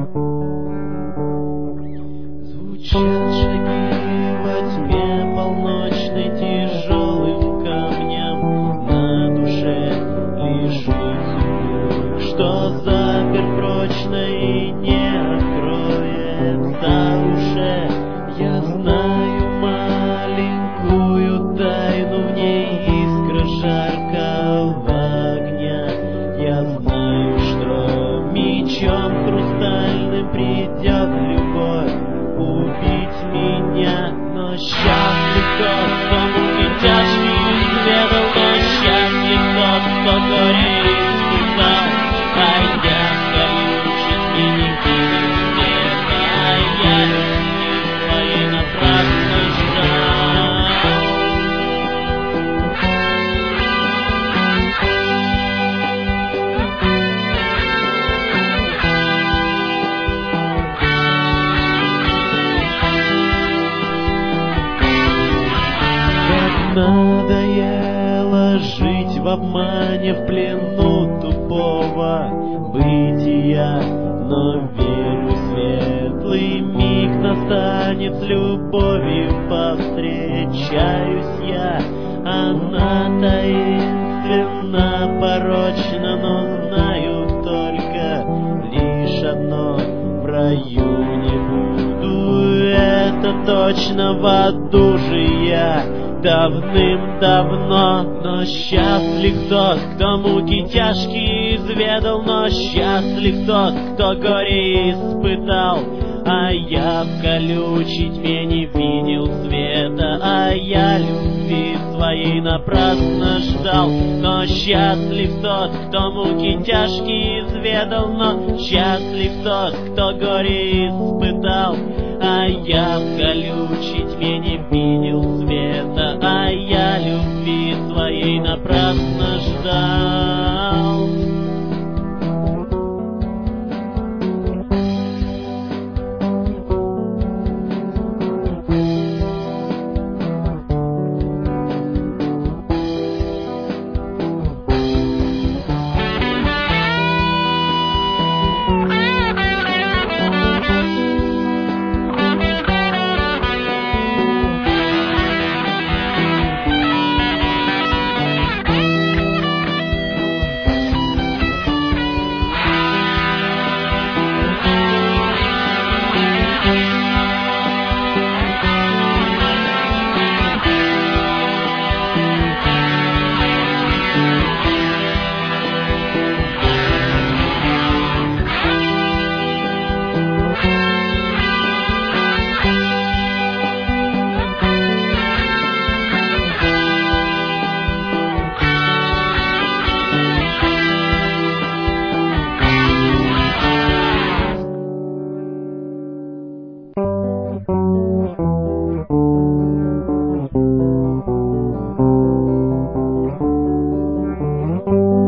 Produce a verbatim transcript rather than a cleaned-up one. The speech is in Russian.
Звучат шаги во тьме полночной, тяжелым камням на душе лежит сундук, что запер прочно и не откроется уже. Я знаю маленькую тайну, в ней искра жаркого огня. Я знаю, что мечом хрустальным придет любовь убить меня, но счастлив тот, кто муки тяжкие изведал, но счастлив тот, кто горе испытал. А я колючий и не видел света, а я любви своей напрасно ждал. Надоело жить в обмане, в плену тупого бытия, но верю, светлый миг настанет, с любовью повстречаюсь я. Она таинственна, порочна, но знаю только лишь одно: в раю не буду, это точно, в аду же я давным-давно. Но счастлив тот, кто муки тяжкие изведал, но счастлив тот, кто горе испытал. А я в колючей тьме не видел света, а я любви своей напрасно ждал. Но счастлив тот, кто муки тяжкие изведал, но счастлив тот, кто горе испытал. А я в колючей тьме не видел света, а я любви своей напрасно ждал. Thank you.